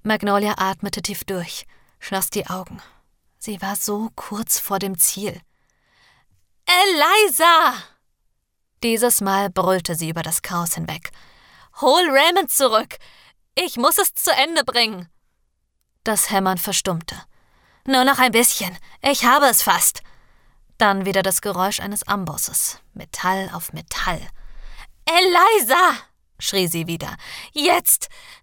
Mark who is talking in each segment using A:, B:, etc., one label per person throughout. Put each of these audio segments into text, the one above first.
A: Magnolia atmete tief durch, schloss die Augen. Sie war so kurz vor dem Ziel. »Eliza!« Dieses Mal brüllte sie über das Chaos hinweg. »Hol Raymond zurück! Ich muss es zu Ende bringen!« Das Hämmern verstummte. »Nur noch ein bisschen. Ich habe es fast.« Dann wieder das Geräusch eines Ambosses. Metall auf Metall. »Eliza!« schrie sie wieder. »Jetzt!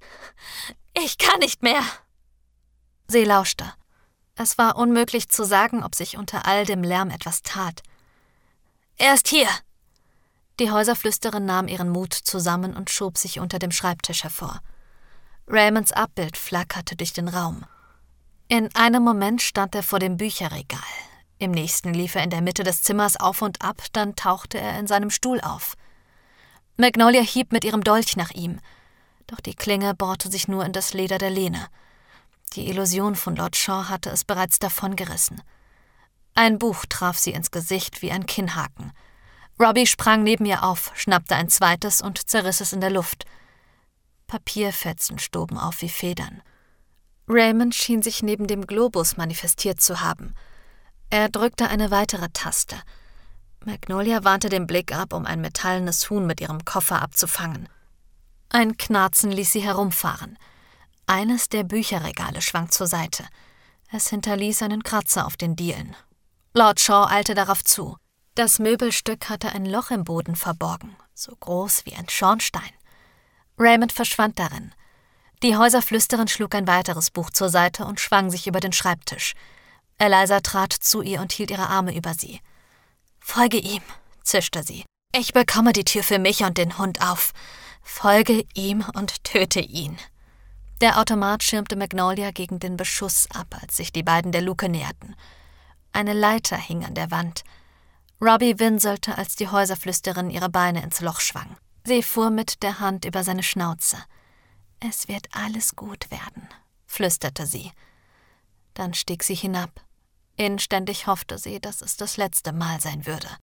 A: Ich kann nicht mehr!« Sie lauschte. Es war unmöglich zu sagen, ob sich unter all dem Lärm etwas tat. »Er ist hier!« Die Häuserflüsterin nahm ihren Mut zusammen und schob sich unter dem Schreibtisch hervor. Raymonds Abbild flackerte durch den Raum. In einem Moment stand er vor dem Bücherregal. Im nächsten lief er in der Mitte des Zimmers auf und ab, dann tauchte er in seinem Stuhl auf. Magnolia hieb mit ihrem Dolch nach ihm, doch die Klinge bohrte sich nur in das Leder der Lehne. Die Illusion von Lord Shaw hatte es bereits davongerissen. Ein Buch traf sie ins Gesicht wie ein Kinnhaken. Robbie sprang neben ihr auf, schnappte ein zweites und zerriss es in der Luft. Papierfetzen stoben auf wie Federn. Raymond schien sich neben dem Globus manifestiert zu haben. Er drückte eine weitere Taste. Magnolia wandte den Blick ab, um ein metallenes Huhn mit ihrem Koffer abzufangen. Ein Knarzen ließ sie herumfahren. Eines der Bücherregale schwang zur Seite. Es hinterließ einen Kratzer auf den Dielen. Lord Shaw eilte darauf zu. Das Möbelstück hatte ein Loch im Boden verborgen, so groß wie ein Schornstein. Raymond verschwand darin. Die Häuserflüsterin schlug ein weiteres Buch zur Seite und schwang sich über den Schreibtisch. Eliza trat zu ihr und hielt ihre Arme über sie. »Folge ihm«, zischte sie. »Ich bekomme die Tür für mich und den Hund auf. Folge ihm und töte ihn.« Der Automat schirmte Magnolia gegen den Beschuss ab, als sich die beiden der Luke näherten. Eine Leiter hing an der Wand. Robbie winselte, als die Häuserflüsterin ihre Beine ins Loch schwang. Sie fuhr mit der Hand über seine Schnauze. »Es wird alles gut werden«, flüsterte sie. Dann stieg sie hinab. Inständig hoffte sie, dass es das letzte Mal sein würde.